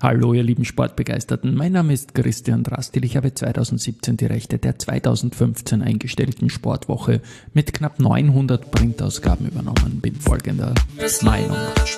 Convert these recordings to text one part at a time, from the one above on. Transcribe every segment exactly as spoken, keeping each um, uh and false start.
Hallo ihr lieben Sportbegeisterten, mein Name ist Christian Drastil. Ich habe zweitausendsiebzehn die Rechte der zweitausendfünfzehn eingestellten Sportwoche mit knapp neunhundert Printausgaben übernommen. Bin folgender Meinung.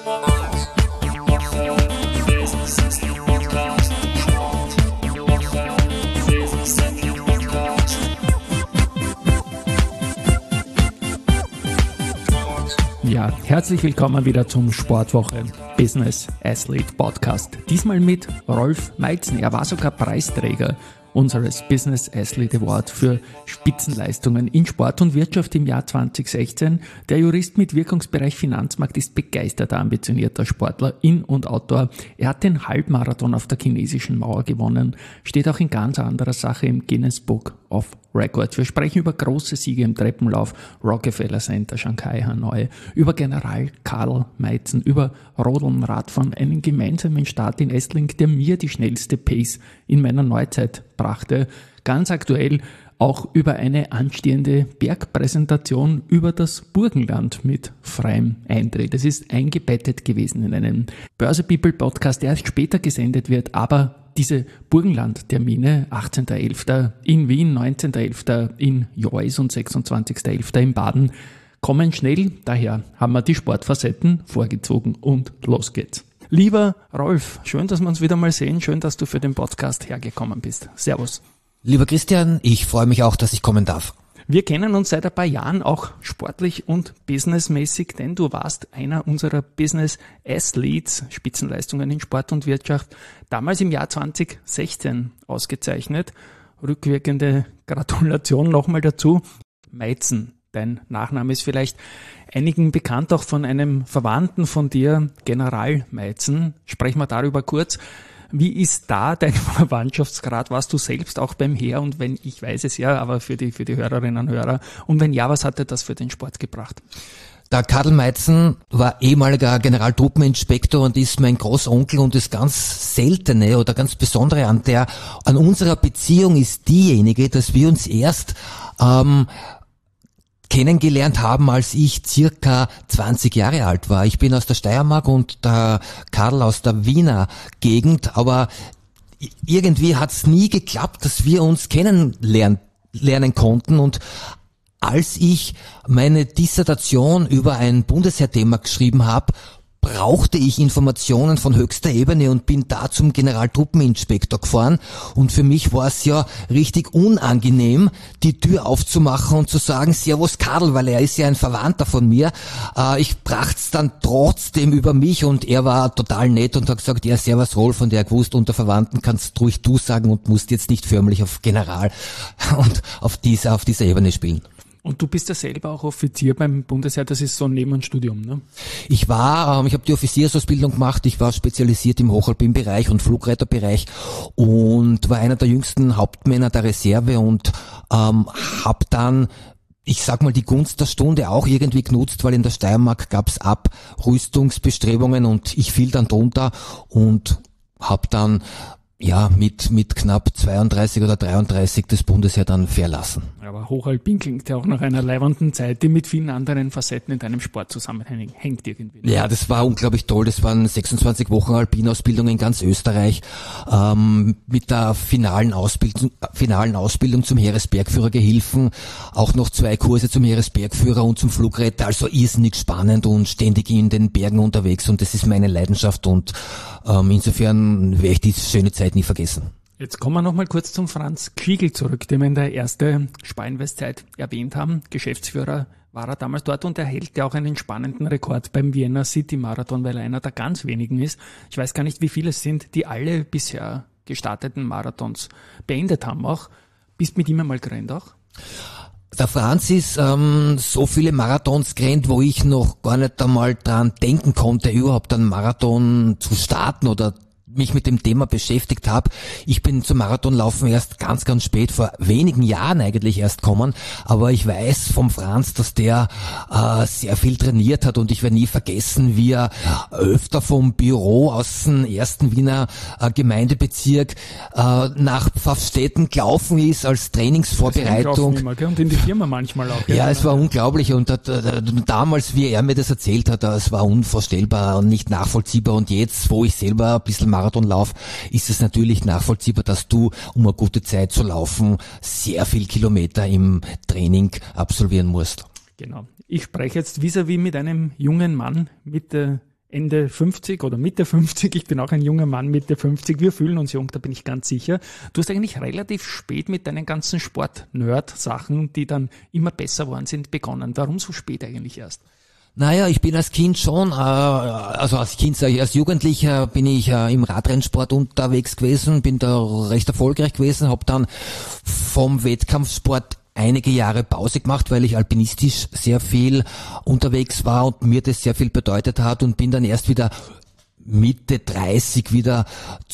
Ja, herzlich willkommen wieder zum Sportwoche Business Athlete Podcast. Diesmal mit Rolf Meitzen. Er war sogar Preisträger unseres Business Athlete Award für Spitzenleistungen in Sport und Wirtschaft im Jahr zweitausendsechzehn. Der Jurist mit Wirkungsbereich Finanzmarkt ist begeisterter, ambitionierter Sportler in und outdoor. Er hat den Halbmarathon auf der chinesischen Mauer gewonnen, steht auch in ganz anderer Sache im Guinness Book of Records. Wir sprechen über große Siege im Treppenlauf, Rockefeller Center, Shanghai, Hanoi, über General Karl Meitzen, über Rodeln, Radfahren, einen gemeinsamen Start in Esslink, der mir die schnellste Pace in meiner Neuzeit brachte. Ganz aktuell auch über eine anstehende Bergpräsentation über das Burgenland mit freiem Eintritt. Es ist eingebettet gewesen in einen Börse People Podcast, der erst später gesendet wird, aber diese Burgenland-Termine, achtzehnter elfter in Wien, neunzehnter elfter in Jois und sechsundzwanzigster elfter in Baden, kommen schnell. Daher haben wir die Sportfacetten vorgezogen und los geht's. Lieber Rolf, schön, dass wir uns wieder mal sehen. Schön, dass du für den Podcast hergekommen bist. Servus. Lieber Christian, ich freue mich auch, dass ich kommen darf. Wir kennen uns seit ein paar Jahren auch sportlich und businessmäßig, denn du warst einer unserer Business Athletes, Spitzenleistungen in Sport und Wirtschaft, damals im Jahr zweitausendsechzehn ausgezeichnet. Rückwirkende Gratulation nochmal dazu. Meitzen, dein Nachname ist vielleicht einigen bekannt, auch von einem Verwandten von dir, General Meitzen. Sprechen wir darüber kurz. Wie ist da dein Verwandtschaftsgrad? Warst du selbst auch beim Heer? Und wenn, ich weiß es ja, aber für die, für die Hörerinnen und Hörer. Und wenn ja, was hat dir das für den Sport gebracht? Der Karl Meitzen war ehemaliger Generaltruppeninspektor und ist mein Großonkel, und das ganz Seltene oder ganz Besondere an der, an unserer Beziehung ist diejenige, dass wir uns erst, ähm, kennengelernt haben, als ich circa zwanzig Jahre alt war. Ich bin aus der Steiermark und der Karl aus der Wiener Gegend, aber irgendwie hat es nie geklappt, dass wir uns kennenlernen lernen konnten. Und als ich meine Dissertation über ein Bundesheerthema geschrieben habe, brauchte ich Informationen von höchster Ebene und bin da zum Generaltruppeninspektor gefahren, und für mich war es ja richtig unangenehm, die Tür aufzumachen und zu sagen, Servus Karl, weil er ist ja ein Verwandter von mir. Äh, ich bracht's dann trotzdem über mich, und er war total nett und hat gesagt, ja, Servus Rolf, und er gewusst, unter Verwandten kannst ruhig du sagen und musst jetzt nicht förmlich auf General und auf dieser, auf dieser Ebene spielen. Und du bist ja selber auch Offizier beim Bundesheer, das ist so neben dem Studium, ne? Ich war, ähm, ich habe die Offiziersausbildung gemacht, ich war spezialisiert im Hochalpinbereich und Flugreiterbereich und war einer der jüngsten Hauptmänner der Reserve und ähm, habe dann, ich sag mal, die Gunst der Stunde auch irgendwie genutzt, weil in der Steiermark gab's Abrüstungsbestrebungen und ich fiel dann drunter und habe dann ja, mit, mit knapp zweiunddreißig oder dreiunddreißig das Bundesheer dann verlassen. Aber Hochalpin klingt ja auch nach einer leibenden Zeit, die mit vielen anderen Facetten in deinem Sport zusammenhängt irgendwie. Ja, das war unglaublich toll. Das waren sechsundzwanzig Wochen Alpinausbildung in ganz Österreich, ähm, mit der finalen Ausbildung, finalen Ausbildung zum Heeresbergführergehilfen, auch noch zwei Kurse zum Heeresbergführer und zum Flugretter, also irrsinnig spannend und ständig in den Bergen unterwegs, und das ist meine Leidenschaft, und ähm, insofern werde ich diese schöne Zeit nie vergessen. Jetzt kommen wir nochmal kurz zum Franz Quiegel zurück, den wir in der ersten Spareinvest-Zeit erwähnt haben. Geschäftsführer war er damals dort und er hält ja auch einen spannenden Rekord beim Vienna City Marathon, weil er einer der ganz wenigen ist. Ich weiß gar nicht, wie viele es sind, die alle bisher gestarteten Marathons beendet haben auch. Bist mit ihm einmal gerannt auch? Der Franz ist ähm, so viele Marathons gerannt, wo ich noch gar nicht einmal dran denken konnte, überhaupt einen Marathon zu starten oder mich mit dem Thema beschäftigt habe. Ich bin zum Marathonlaufen erst ganz, ganz spät, vor wenigen Jahren eigentlich erst kommen, aber ich weiß vom Franz, dass der äh, sehr viel trainiert hat, und ich werde nie vergessen, wie er öfter vom Büro aus dem ersten Wiener äh, Gemeindebezirk äh, nach Pfaffstätten gelaufen ist als Trainingsvorbereitung. Immer, und in die Firma manchmal auch. Ja, ja, es war unglaublich, und äh, damals, wie er mir das erzählt hat, es war unvorstellbar und nicht nachvollziehbar, und jetzt, wo ich selber ein bisschen Halbmarathonlauf, ist es natürlich nachvollziehbar, dass du, um eine gute Zeit zu laufen, sehr viel Kilometer im Training absolvieren musst. Genau. Ich spreche jetzt vis-à-vis mit einem jungen Mann Mitte, Ende fünfzig oder Mitte fünfzig. Ich bin auch ein junger Mann Mitte fünfzig. Wir fühlen uns jung, da bin ich ganz sicher. Du hast eigentlich relativ spät mit deinen ganzen Sport-Nerd-Sachen, die dann immer besser geworden sind, begonnen. Warum so spät eigentlich erst? Naja, ich bin als Kind schon, äh, also als Kind, als Jugendlicher bin ich äh, im Radrennsport unterwegs gewesen, bin da recht erfolgreich gewesen, habe dann vom Wettkampfsport einige Jahre Pause gemacht, weil ich alpinistisch sehr viel unterwegs war und mir das sehr viel bedeutet hat und bin dann erst wieder Mitte dreißig wieder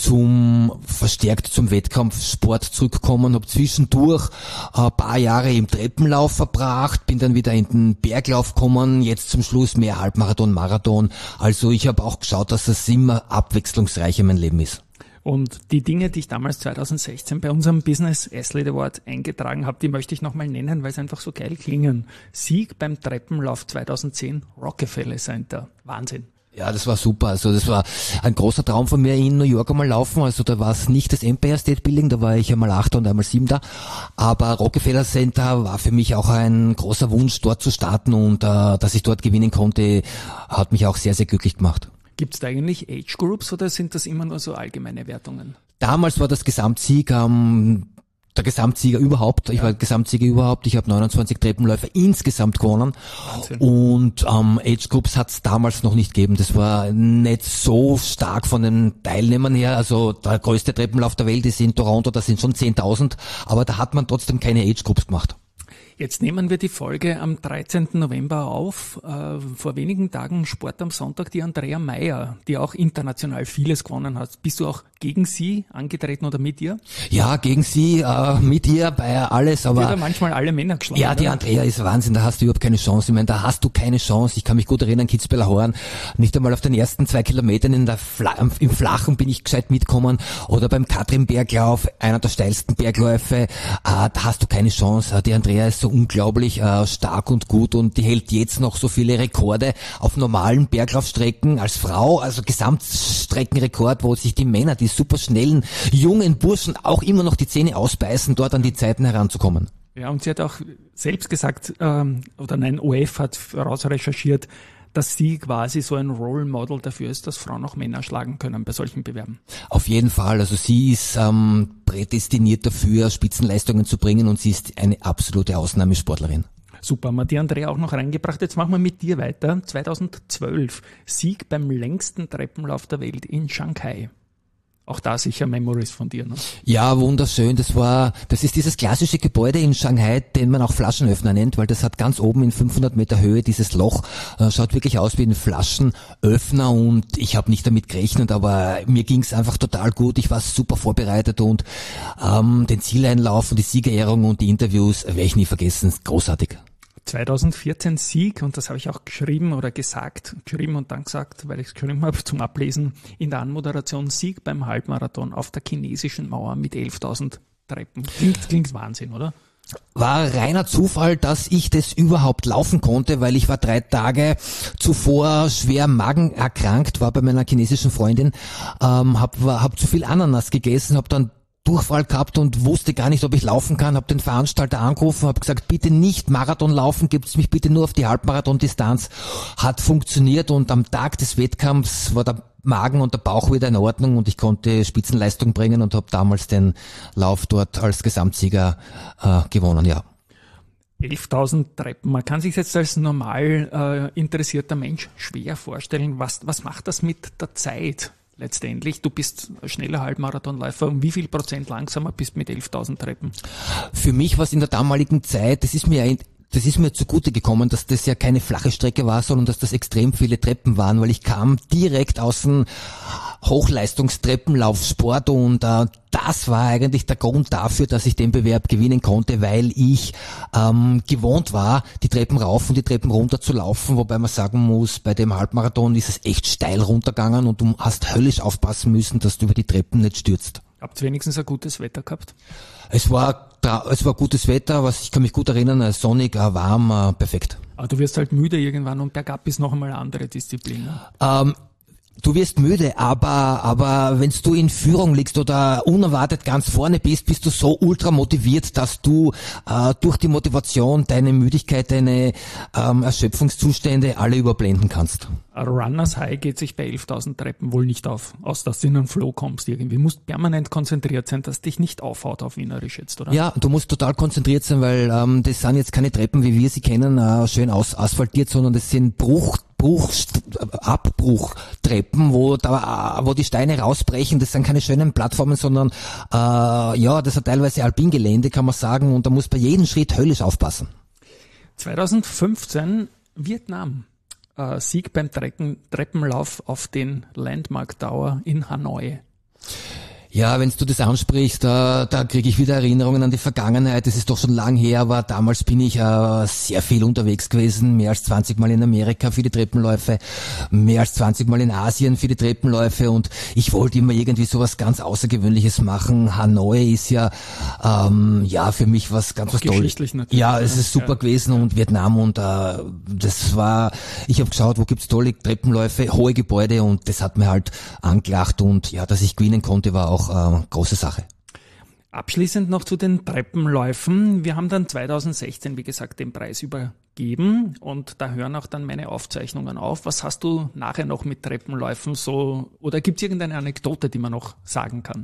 zum verstärkt zum Wettkampfsport zurückgekommen, habe zwischendurch ein paar Jahre im Treppenlauf verbracht, bin dann wieder in den Berglauf gekommen, jetzt zum Schluss mehr Halbmarathon, Marathon. Also ich habe auch geschaut, dass es immer abwechslungsreich in meinem Leben ist. Und die Dinge, die ich damals zwanzig sechzehn bei unserem Business Athlete Award eingetragen habe, die möchte ich nochmal nennen, weil sie einfach so geil klingen. Sieg beim Treppenlauf zwanzig zehn, Rockefeller Center. Wahnsinn. Ja, das war super. Also das war ein großer Traum von mir, in New York einmal laufen. Also da war es nicht das Empire State Building, da war ich einmal achter und einmal siebter. Aber Rockefeller Center war für mich auch ein großer Wunsch, dort zu starten, und äh, dass ich dort gewinnen konnte, hat mich auch sehr, sehr glücklich gemacht. Gibt es da eigentlich Age Groups oder sind das immer nur so allgemeine Wertungen? Damals war das Gesamtsieg, ähm, der Gesamtsieger überhaupt. Ich ja. war Gesamtsieger überhaupt. Ich habe neunundzwanzig Treppenläufe insgesamt gewonnen. Wahnsinn. Und ähm, Age Groups hat es damals noch nicht gegeben. Das war nicht so stark von den Teilnehmern her. Also der größte Treppenlauf der Welt ist in Toronto, da sind schon zehntausend. Aber da hat man trotzdem keine Age Groups gemacht. Jetzt nehmen wir die Folge am dreizehnten November auf. Äh, vor wenigen Tagen Sport am Sonntag, die Andrea Meier, die auch international vieles gewonnen hat. Bist du auch gegen sie angetreten oder mit ihr? Ja, gegen sie, äh, mit ihr, bei alles. Aber die hat ja manchmal alle Männer geschlagen. Ja, die oder? Andrea ist Wahnsinn, da hast du überhaupt keine Chance. Ich meine, da hast du keine Chance. Ich kann mich gut erinnern, Kitzbüheler Horn, nicht einmal auf den ersten zwei Kilometern in der Fla- im Flachen bin ich gescheit mitgekommen. Oder beim Katrin-Berglauf, einer der steilsten Bergläufe, äh, da hast du keine Chance. Die Andrea ist so unglaublich äh, stark und gut, und die hält jetzt noch so viele Rekorde auf normalen Berglaufstrecken als Frau, also Gesamtstreckenrekord, wo sich die Männer, die super schnellen, jungen Burschen auch immer noch die Zähne ausbeißen, dort an die Zeiten heranzukommen. Ja, und sie hat auch selbst gesagt, ähm, oder nein, O F hat rausrecherchiert, dass sie quasi so ein Role Model dafür ist, dass Frauen auch Männer schlagen können bei solchen Bewerben. Auf jeden Fall. Also sie ist ähm, prädestiniert dafür, Spitzenleistungen zu bringen, und sie ist eine absolute Ausnahmesportlerin. Super, haben wir die Andrea auch noch reingebracht. Jetzt machen wir mit dir weiter. zweitausendzwölf, Sieg beim längsten Treppenlauf der Welt in Shanghai. Auch da sicher Memories von dir, ne? Ja, wunderschön. Das war, das ist dieses klassische Gebäude in Shanghai, den man auch Flaschenöffner nennt, weil das hat ganz oben in fünfhundert Meter Höhe dieses Loch, äh, schaut wirklich aus wie ein Flaschenöffner, und ich habe nicht damit gerechnet, aber mir ging's einfach total gut. Ich war super vorbereitet, und ähm, den Zieleinlauf und die Siegerehrung und die Interviews werde ich nie vergessen. Großartig. zweitausendvierzehn Sieg, und das habe ich auch geschrieben oder gesagt, geschrieben und dann gesagt, weil ich es geschrieben habe zum Ablesen in der Anmoderation, Sieg beim Halbmarathon auf der chinesischen Mauer mit elftausend Treppen. Klingt, klingt Wahnsinn, oder? War reiner Zufall, dass ich das überhaupt laufen konnte, weil ich war drei Tage zuvor schwer Magen erkrankt, war bei meiner chinesischen Freundin, ähm, hab, hab zu viel Ananas gegessen, hab dann Durchfall gehabt und wusste gar nicht, ob ich laufen kann, habe den Veranstalter angerufen, habe gesagt, bitte nicht Marathon laufen, gibt's mich bitte nur auf die Halbmarathon-Distanz. Hat funktioniert, und am Tag des Wettkampfs war der Magen und der Bauch wieder in Ordnung, und ich konnte Spitzenleistung bringen und habe damals den Lauf dort als Gesamtsieger äh, gewonnen, ja. elftausend Treppen. Man kann sich jetzt als normal äh, interessierter Mensch schwer vorstellen, was, was macht das mit der Zeit? Letztendlich, du bist ein schneller Halbmarathonläufer. Um wie viel Prozent langsamer bist du mit elftausend Treppen? Für mich war es in der damaligen Zeit, das ist mir das ist mir zugute gekommen, dass das ja keine flache Strecke war, sondern dass das extrem viele Treppen waren, weil ich kam direkt aus dem Hochleistungstreppenlaufsport, und äh, das war eigentlich der Grund dafür, dass ich den Bewerb gewinnen konnte, weil ich ähm, gewohnt war, die Treppen rauf und die Treppen runter zu laufen, wobei man sagen muss, bei dem Halbmarathon ist es echt steil runtergegangen, und du hast höllisch aufpassen müssen, dass du über die Treppen nicht stürzt. Habt ihr wenigstens ein gutes Wetter gehabt? Es war es war gutes Wetter, was ich kann mich gut erinnern, sonnig, warm, perfekt. Aber du wirst halt müde irgendwann, und bergab ist noch einmal eine andere Disziplin. Ne? Ähm, Du wirst müde, aber aber wenn du in Führung liegst oder unerwartet ganz vorne bist, bist du so ultra motiviert, dass du äh, durch die Motivation deine Müdigkeit, deine ähm, Erschöpfungszustände alle überblenden kannst. Ein Runners High geht sich bei elftausend Treppen wohl nicht auf, aus dass du in einen Flow kommst irgendwie. Du musst permanent konzentriert sein, dass dich nicht aufhaut auf Wienerisch jetzt, oder? Ja, du musst total konzentriert sein, weil ähm, das sind jetzt keine Treppen, wie wir sie kennen, äh, schön aus, asphaltiert, sondern das sind Bruch Bruch, Abbruchtreppen, wo da, wo die Steine rausbrechen. Das sind keine schönen Plattformen, sondern äh, ja, das ist teilweise Alpingelände, kann man sagen, und da muss bei jedem Schritt höllisch aufpassen. zwanzig fünfzehn Vietnam. Äh, Sieg beim Treppen, Treppenlauf auf den Landmark Tower in Hanoi. Ja, wenn du das ansprichst, da, da kriege ich wieder Erinnerungen an die Vergangenheit. Das ist doch schon lang her, aber damals bin ich äh, sehr viel unterwegs gewesen, mehr als zwanzig Mal in Amerika für die Treppenläufe, mehr als zwanzig Mal in Asien für die Treppenläufe, und ich wollte immer irgendwie sowas ganz Außergewöhnliches machen. Hanoi ist ja ähm, ja für mich was ganz was Tolles. Ja, es ist super ja. gewesen, und Vietnam, und äh, das war, ich habe geschaut, wo gibt's tolle Treppenläufe, hohe Gebäude, und das hat mir halt angelacht, und ja, dass ich gewinnen konnte, war auch Äh, große Sache. Abschließend noch zu den Treppenläufen. Wir haben dann zwanzig sechzehn, wie gesagt, den Preis übergeben, und da hören auch dann meine Aufzeichnungen auf. Was hast du nachher noch mit Treppenläufen so, oder gibt es irgendeine Anekdote, die man noch sagen kann?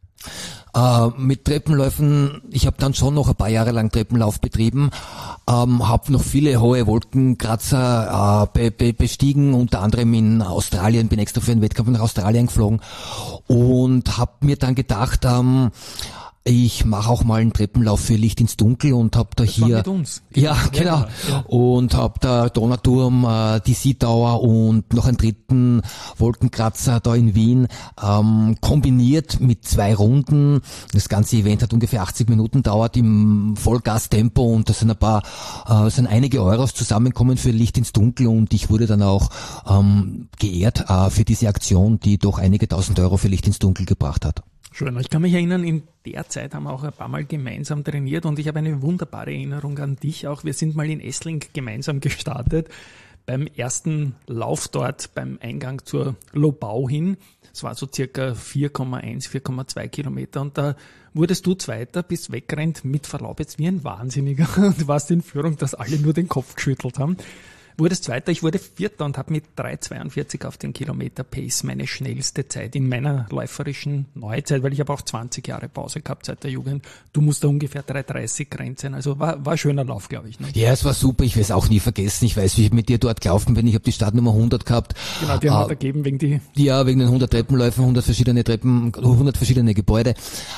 Äh, mit Treppenläufen, ich habe dann schon noch ein paar Jahre lang Treppenlauf betrieben, ähm, habe noch viele hohe Wolkenkratzer äh, be, be, bestiegen, unter anderem in Australien, bin extra für einen Wettkampf nach Australien geflogen, und habe mir dann gedacht, ähm, ich mache auch mal einen Treppenlauf für Licht ins Dunkel, und hab da das hier war mit uns. ja genau ja. und hab da Donauturm, äh, die Sea Tower und noch einen dritten Wolkenkratzer da in Wien ähm, kombiniert mit zwei Runden. Das ganze Event hat ungefähr achtzig Minuten dauert im Vollgastempo, und da sind ein paar äh, sind einige Euros zusammengekommen für Licht ins Dunkel, und ich wurde dann auch ähm, geehrt äh, für diese Aktion, die doch einige tausend Euro für Licht ins Dunkel gebracht hat. Schön. Ich kann mich erinnern, in der Zeit haben wir auch ein paar Mal gemeinsam trainiert, und ich habe eine wunderbare Erinnerung an dich auch. Wir sind mal in Essling gemeinsam gestartet, beim ersten Lauf dort beim Eingang zur Lobau hin. Es war so circa vier Komma eins, vier Komma zwei Kilometer, und da wurdest du Zweiter, bist weggerannt, mit Verlaub jetzt wie ein Wahnsinniger, und warst in Führung, dass alle nur den Kopf geschüttelt haben. Wurdest Zweiter, ich wurde Vierter und habe mit drei Komma zweiundvierzig auf den Kilometer Pace meine schnellste Zeit in meiner läuferischen Neuzeit, weil ich habe auch zwanzig Jahre Pause gehabt seit der Jugend. Du musst da ungefähr drei Komma dreißig gerannt sein, also war, war ein schöner Lauf, glaube ich. Ne? Ja, es war super, ich werde es auch nie vergessen. Ich weiß, wie ich mit dir dort gelaufen bin, ich habe die Startnummer hundert gehabt. Genau, die haben wir uh, ergeben wegen die... Ja, wegen den hundert Treppenläufen, hundert verschiedene Treppen, hundert verschiedene Gebäude,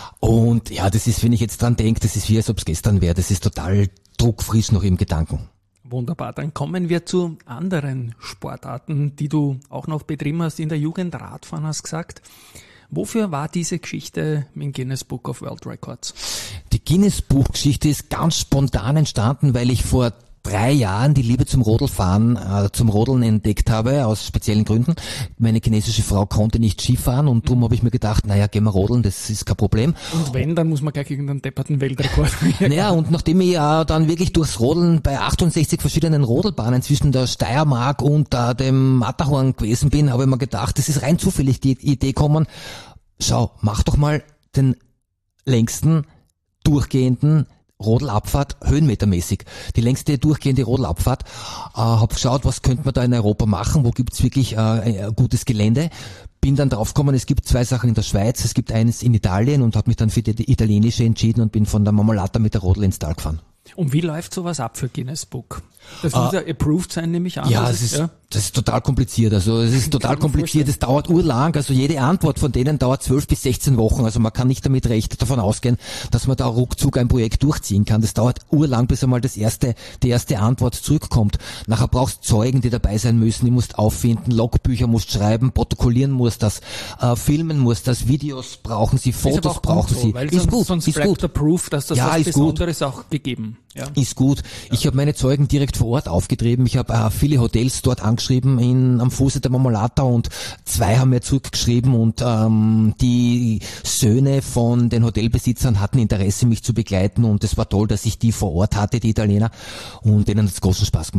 und ja, das ist, wenn ich jetzt dran denke, das ist wie, als ob es gestern wäre, das ist total druckfrisch noch im Gedanken. Wunderbar, dann kommen wir zu anderen Sportarten, die du auch noch betrieben hast in der Jugend. Radfahren hast gesagt. Wofür war diese Geschichte im Guinness Book of World Records? Die Guinness Buch Geschichte ist ganz spontan entstanden, weil ich vor drei Jahren die Liebe zum Rodelfahren, äh, zum Rodeln entdeckt habe, aus speziellen Gründen. Meine chinesische Frau konnte nicht Skifahren, und darum habe ich mir gedacht, naja, gehen wir rodeln, das ist kein Problem. Und wenn, dann muss man gleich irgendeinen depperten Weltrekord. Naja, und nachdem ich äh, dann wirklich durchs Rodeln bei achtundsechzig verschiedenen Rodelbahnen zwischen der Steiermark und äh, dem Matterhorn gewesen bin, habe ich mir gedacht, das ist rein zufällig die Idee gekommen, schau, mach doch mal den längsten, durchgehenden Rodelabfahrt, höhenmetermäßig. Die längste durchgehende Rodelabfahrt. Äh, hab geschaut, was könnte man da in Europa machen, wo gibt's wirklich äh, ein gutes Gelände. Bin dann draufgekommen, es gibt zwei Sachen in der Schweiz, es gibt eines in Italien, und habe mich dann für die italienische entschieden und bin von der Marmolata mit der Rodel ins Tal gefahren. Und wie läuft sowas ab für Guinness Book? Das muss ja approved sein, nehme ich an. Ja, es ist, ja? das ist total kompliziert. Also es ist total kompliziert. Es dauert urlang. Also jede Antwort von denen dauert zwölf bis sechzehn Wochen. Also man kann nicht damit recht davon ausgehen, dass man da ruckzuck ein Projekt durchziehen kann. Das dauert urlang, bis einmal das erste, die erste Antwort zurückkommt. Nachher brauchst du Zeugen, die dabei sein müssen. Die musst auffinden, Logbücher musst schreiben, protokollieren musst das, äh, filmen musst das, Videos brauchen sie, Fotos brauchen so, sie. Weil ist sonst, gut, sonst ist bleibt gut. der Proof, dass das ja, was ist Besonderes gut. auch gegeben. Ja. Ist gut. Ich habe meine Zeugen direkt vor Ort aufgetrieben. Ich habe äh, viele Hotels dort angeschrieben in, am Fuße der Marmolata, und zwei haben mir zurückgeschrieben, und ähm, die Söhne von den Hotelbesitzern hatten Interesse, mich zu begleiten, und es war toll, dass ich die vor Ort hatte, die Italiener, und denen hat es großen Spaß gemacht.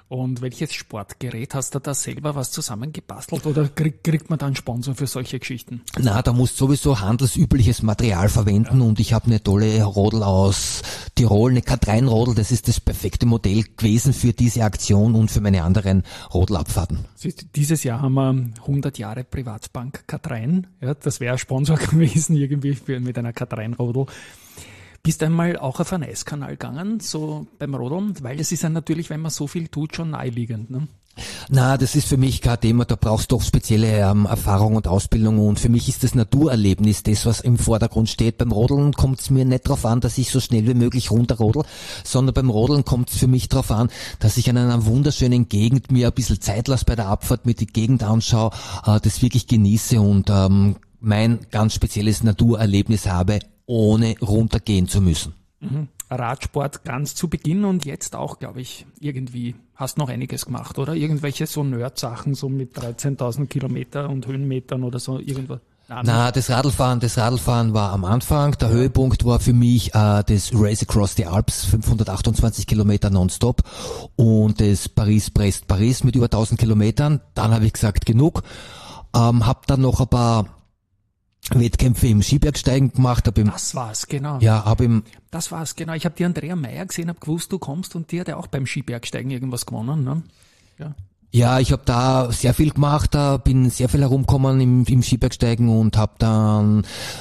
Und welches Sportgerät hast du da selber was zusammengebastelt oder krieg, kriegt man dann Sponsor für solche Geschichten? Na, da musst sowieso handelsübliches Material verwenden, ja. Und ich habe eine tolle Rodel aus Tirol, eine Katrein-Rodel, das ist das perfekte Modell gewesen für diese Aktion und für meine anderen Rodelabfahrten. Dieses Jahr haben wir hundert Jahre Privatbank Katrein, ja, das wäre ein Sponsor gewesen irgendwie für, mit einer Katrein-Rodel. Bist du einmal auch auf einen Eiskanal gegangen, so beim Rodeln? Weil es ist ja natürlich, wenn man so viel tut, schon naheliegend, ne? Na, das ist für mich kein Thema, da brauchst du doch spezielle ähm, Erfahrung und Ausbildung und für mich ist das Naturerlebnis das, was im Vordergrund steht. Beim Rodeln kommt es mir nicht darauf an, dass ich so schnell wie möglich runterrodel, sondern beim Rodeln kommt es für mich darauf an, dass ich an einer wunderschönen Gegend mir ein bisschen Zeit lasse bei der Abfahrt, mir die Gegend anschaue, äh, das wirklich genieße und ähm, mein ganz spezielles Naturerlebnis habe, ohne runtergehen zu müssen. Mhm. Radsport ganz zu Beginn und jetzt auch, glaube ich, irgendwie hast noch einiges gemacht, oder? Irgendwelche so Nerd-Sachen, so mit dreizehntausend Kilometer und Höhenmetern oder so, irgendwas? Nein, Na, das Radlfahren, das Radlfahren war am Anfang. Der ja. Höhepunkt war für mich äh, das Race Across the Alps, fünfhundertachtundzwanzig Kilometer nonstop und das Paris-Brest-Paris mit über tausend Kilometern. Dann habe ich gesagt, genug. Ähm, hab dann noch ein paar Wettkämpfe im Skibergsteigen gemacht. Hab im, das war's, genau. Ja, hab im, das war's, genau. Ich habe die Andrea Meyer gesehen, hab gewusst, du kommst und die hat ja auch beim Skibergsteigen irgendwas gewonnen, ne? Ja. Ja, ich habe da sehr viel gemacht, da bin sehr viel herumgekommen im, im Skibergsteigen und habe dann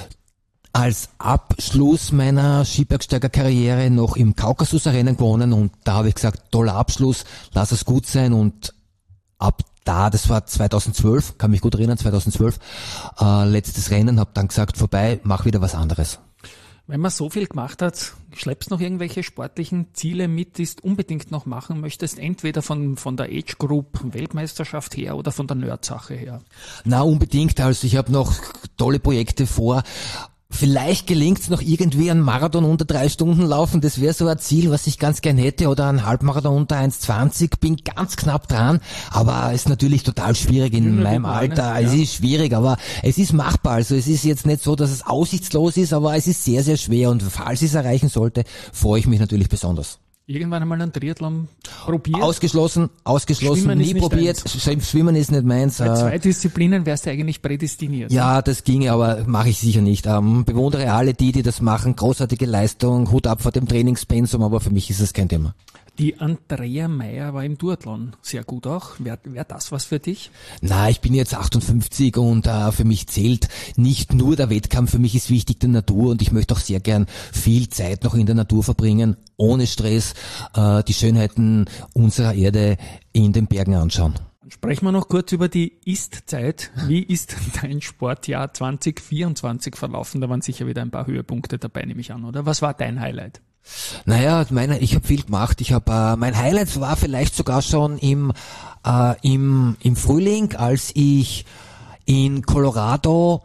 als Abschluss meiner Skibergsteigerkarriere noch im Kaukasusrennen gewonnen und da habe ich gesagt, toller Abschluss, lass es gut sein und ab da, das war zweitausendzwölf, kann mich gut erinnern, zweitausendzwölf, äh, letztes Rennen, habe dann gesagt, vorbei, mach wieder was anderes. Wenn man so viel gemacht hat, schleppst noch irgendwelche sportlichen Ziele mit, die du unbedingt noch machen möchtest, entweder von von der Age Group Weltmeisterschaft her oder von der Nerd-Sache her? Na, unbedingt, also ich habe noch tolle Projekte vor. Vielleicht gelingt's noch irgendwie einen Marathon unter drei Stunden laufen, das wäre so ein Ziel, was ich ganz gern hätte, oder einen Halbmarathon unter eins zwanzig, bin ganz knapp dran, aber ist natürlich total schwierig in meinem Alter, es ist schwierig, aber es ist machbar, also es ist jetzt nicht so, dass es aussichtslos ist, aber es ist sehr, sehr schwer und falls ich es erreichen sollte, freue ich mich natürlich besonders. Irgendwann einmal einen Triathlon probiert? Ausgeschlossen, ausgeschlossen, Schwimmen nie probiert. Deins. Schwimmen ist nicht meins. Bei zwei Disziplinen wärst du eigentlich prädestiniert. Ja, das ginge, aber mache ich sicher nicht. Ähm, bewundere alle die, die das machen. Großartige Leistung, Hut ab vor dem Trainingspensum, aber für mich ist es kein Thema. Die Andrea Meyer war im Duathlon sehr gut auch. Wäre wär das was für dich? Na, ich bin jetzt achtundfünfzig und äh, für mich zählt nicht nur der Wettkampf, für mich ist wichtig die Natur und ich möchte auch sehr gern viel Zeit noch in der Natur verbringen, ohne Stress, äh, die Schönheiten unserer Erde in den Bergen anschauen. Sprechen wir noch kurz über die Ist-Zeit. Wie ist dein Sportjahr zwanzig vierundzwanzig verlaufen? Da waren sicher wieder ein paar Höhepunkte dabei, nehme ich an, oder? Was war dein Highlight? Naja, meine, ich habe viel gemacht. Ich habe äh, mein Highlight war vielleicht sogar schon im äh, im im Frühling, als ich in Colorado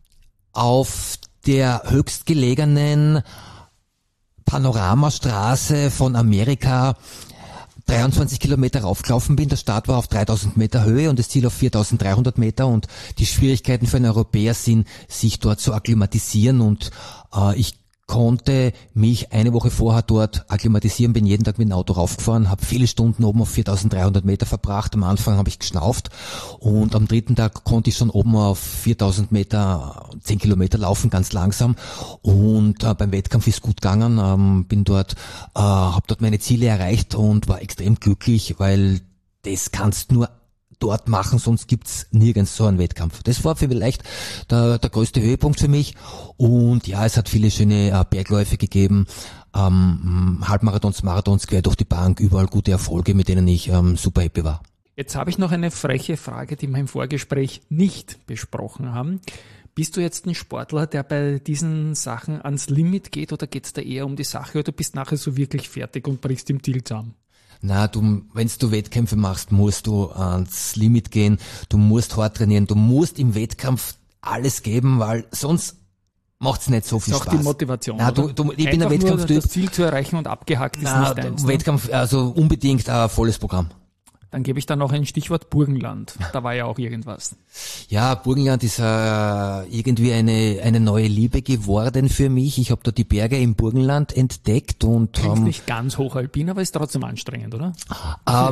auf der höchstgelegenen Panoramastraße von Amerika dreiundzwanzig Kilometer raufgelaufen bin. Der Start war auf dreitausend Meter Höhe und das Ziel auf viertausenddreihundert Meter und die Schwierigkeiten für einen Europäer sind, sich dort zu akklimatisieren und äh, ich konnte mich eine Woche vorher dort akklimatisieren, bin jeden Tag mit dem Auto raufgefahren, habe viele Stunden oben auf viertausenddreihundert Meter verbracht. Am Anfang habe ich geschnauft und am dritten Tag konnte ich schon oben auf viertausend Meter zehn Kilometer laufen, ganz langsam. Und äh, beim Wettkampf ist gut gegangen, ähm, bin dort, äh, habe dort meine Ziele erreicht und war extrem glücklich, weil das kannst nur dort machen, sonst gibt's nirgends so einen Wettkampf. Das war vielleicht der, der größte Höhepunkt für mich und ja, es hat viele schöne äh, Bergläufe gegeben, ähm, Halbmarathons, Marathons, quer durch die Bank, überall gute Erfolge, mit denen ich ähm, super happy war. Jetzt habe ich noch eine freche Frage, die wir im Vorgespräch nicht besprochen haben. Bist du jetzt ein Sportler, der bei diesen Sachen ans Limit geht oder geht's da eher um die Sache oder bist nachher so wirklich fertig und brichst im Ziel zusammen? Na, du, wenn du Wettkämpfe machst, musst du ans Limit gehen, du musst hart trainieren, du musst im Wettkampf alles geben, weil sonst macht's nicht so viel Spaß. Das ist auch die Motivation. Na, du, du, ich bin ein Wettkampftyp. Das Ziel zu erreichen und abgehackt ist Na, nicht deins. Wettkampf, also unbedingt ein volles Programm. Dann gebe ich da noch ein Stichwort Burgenland. Da war ja auch irgendwas. Ja, Burgenland ist äh, irgendwie eine eine neue Liebe geworden für mich. Ich habe da die Berge im Burgenland entdeckt und Klingt ähm, nicht ganz hochalpin, aber ist trotzdem anstrengend, oder? Ähm,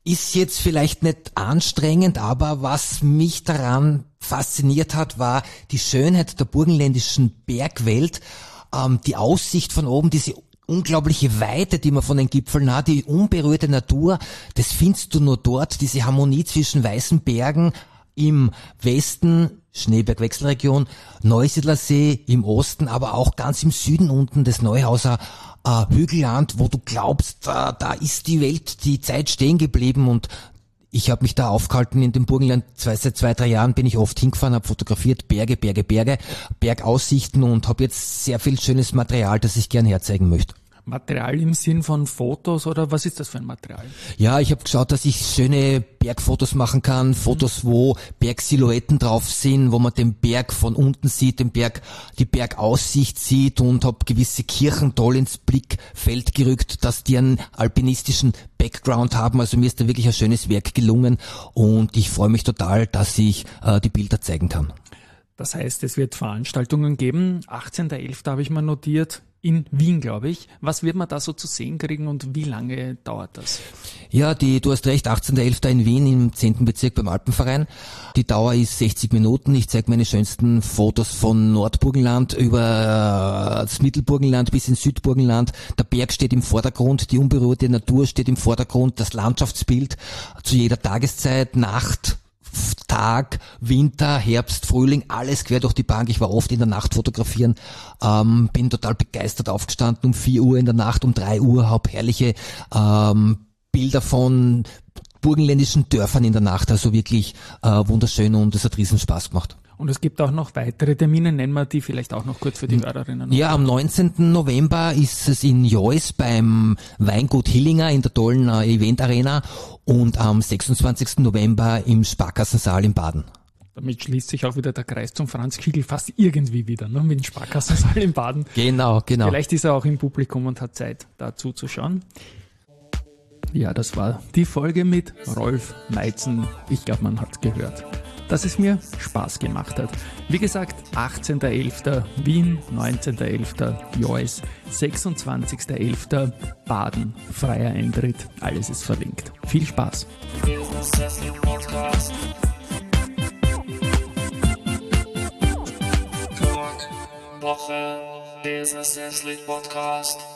ist jetzt vielleicht nicht anstrengend, aber was mich daran fasziniert hat, war die Schönheit der burgenländischen Bergwelt, ähm, die Aussicht von oben, diese unglaubliche Weite, die man von den Gipfeln hat, die unberührte Natur, das findest du nur dort, diese Harmonie zwischen weißen Bergen im Westen, Schneeberg-Wechselregion, Neusiedlersee im Osten, aber auch ganz im Süden unten das Neuhauser äh, Hügelland, wo du glaubst, da, da ist die Welt, die Zeit stehen geblieben und ich habe mich da aufgehalten in dem Burgenland, zwei, seit zwei, drei Jahren bin ich oft hingefahren, habe fotografiert, Berge, Berge, Berge, Bergaussichten und habe jetzt sehr viel schönes Material, das ich gern herzeigen möchte. Material im Sinn von Fotos oder was ist das für ein Material? Ja, ich habe geschaut, dass ich schöne Bergfotos machen kann, Fotos, wo Bergsilhouetten drauf sind, wo man den Berg von unten sieht, den Berg, die Bergaussicht sieht und habe gewisse Kirchen toll ins Blickfeld gerückt, dass die einen alpinistischen Background haben. Also mir ist da wirklich ein schönes Werk gelungen und ich freue mich total, dass ich äh, die Bilder zeigen kann. Das heißt, es wird Veranstaltungen geben. achtzehnter elfter habe ich mal notiert. In Wien, glaube ich. Was wird man da so zu sehen kriegen und wie lange dauert das? Ja, die, du hast recht, achtzehnter elfter in Wien im zehnten Bezirk beim Alpenverein. Die Dauer ist sechzig Minuten. Ich zeige meine schönsten Fotos von Nordburgenland über das Mittelburgenland bis ins Südburgenland. Der Berg steht im Vordergrund, die unberührte Natur steht im Vordergrund, das Landschaftsbild zu jeder Tageszeit, Nacht, Tag, Winter, Herbst, Frühling, alles quer durch die Bank. Ich war oft in der Nacht fotografieren, ähm, bin total begeistert aufgestanden um vier Uhr in der Nacht, um drei Uhr, hab herrliche ähm, Bilder von burgenländischen Dörfern in der Nacht, also wirklich äh, wunderschön und es hat riesen Spaß gemacht. Und es gibt auch noch weitere Termine, nennen wir die vielleicht auch noch kurz für die Hörerinnen. Ja, am neunzehnten November ist es in Jois beim Weingut Hillinger in der tollen äh, Event Arena und am sechsundzwanzigsten November im Sparkassensaal in Baden. Damit schließt sich auch wieder der Kreis zum Franz Kiegl fast irgendwie wieder, ne, mit dem Sparkassensaal in Baden. Genau, genau. Vielleicht ist er auch im Publikum und hat Zeit, da zuzuschauen. Ja, das war die Folge mit Rolf Meitzen. Ich glaube, man hat gehört, dass es mir Spaß gemacht hat. Wie gesagt, achtzehnter elfter Wien, neunzehnter elfter Jois, sechsundzwanzigster elfter Baden, freier Eintritt, alles ist verlinkt. Viel Spaß! Woche Business Athlete Podcast.